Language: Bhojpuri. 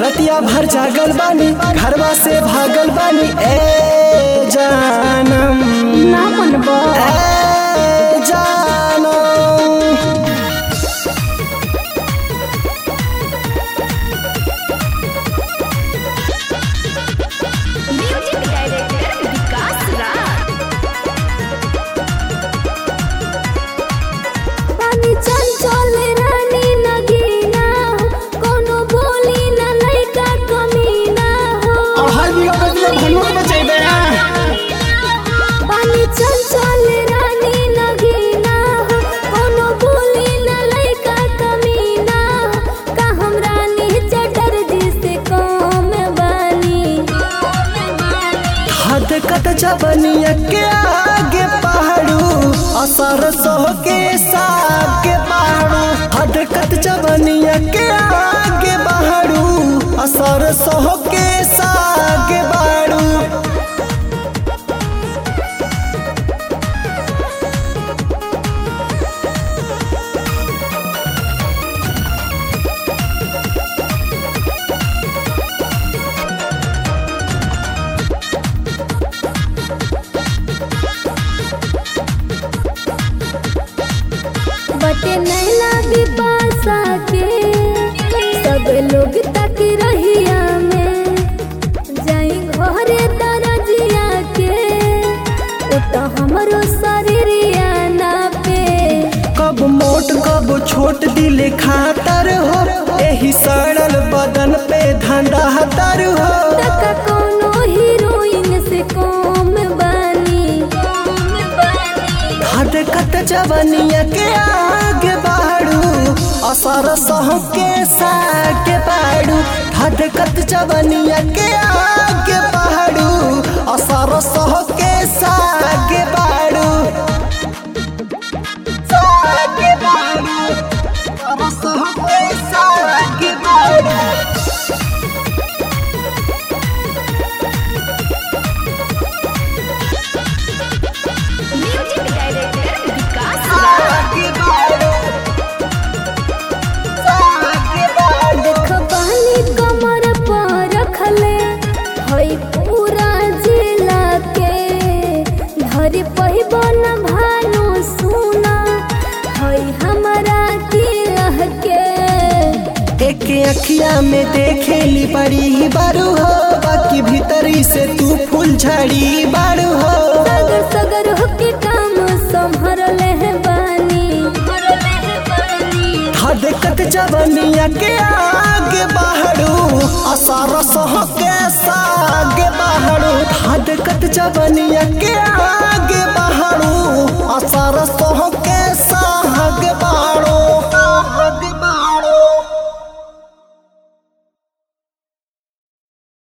रतिया भर जागल बानी घरवा से भागल बानी ए जानम ना मनबा ए जानम म्यूजिक डायरेक्टर विकास राज पानी चंचल रानी नगीना कोनो बोली न लइका कमीना हो और हर बिगड़ बदले भनवा बचैबे पानी चंचल रानी नगीना कोनो बोली न लइका कमीना का हम रानी चटर्जी से कम बानी हद कत जबनिया के आगे पहाड़ू असर सह के साथ के पहाड़ू हद कत जबनिया के आगे पहाड़ू असर सह के साथ के पहाड़ू बटे नैना बिपाशा के सब लोग तक रहिया में जाई घरे दरजिया के उ तो हमरो शरीरिया ना पे कब मोट कब छोट दिल खातर हो एही सड़ल बदन पे धंधा तर हो तका कोनो हीरोइन से कम बानी हद कत जवनिया के आगे बढ़ू असर सह के सागे बढ़ू हद कत जवनिया के आगे बढ़ू असर सह के सागे बढ़ू सागे बढ़ू असर सह के सागे बढ़ू म्यूजिक डायरेक्टर विकास देख पानी कमर पर रखले हई पूरा जिला के धर पहिबन भानु सुना हई हमरा की रह के एक अखिया में देखेली बड़ी बारू हो बाकी भीतरी से तू फूल झड़ी बारू हो सगर सगर होके काम संभर ले बानी हद कत जवनिया के आगे बढ़ू असर सह के सागे बढ़ू हद कत जवनिया के आगे बढ़ू असर सह